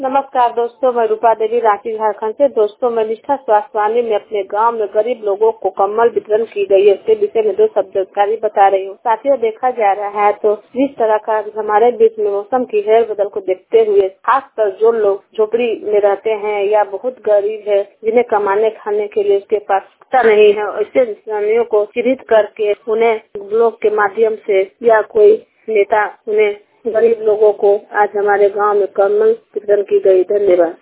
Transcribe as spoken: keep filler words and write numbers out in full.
नमस्कार दोस्तों, मैं रूपा देवी रांची झारखंड से। दोस्तों, मैं निष्ठा स्वास्थ्य वाणी में अपने गांव में गरीब लोगों को कम्बल वितरण की गई है उसके विषय में दो शब्द जानकारी बता रही हूँ। साथियों, देखा जा रहा है तो जिस तरह का हमारे बीच में मौसम की हेर बदल को देखते हुए खासकर जो लोग झोपड़ी में रहते हैं या बहुत गरीब है, जिन्हें कमाने खाने के लिए उसके पास नहीं है, ऐसे इंसानियों को चिन्हित करके उन्हें ब्लॉग के माध्यम से या कोई नेता उन्हें गरीब लोगों को आज हमारे गांव में कम्बल वितरण की गई। धन्यवाद।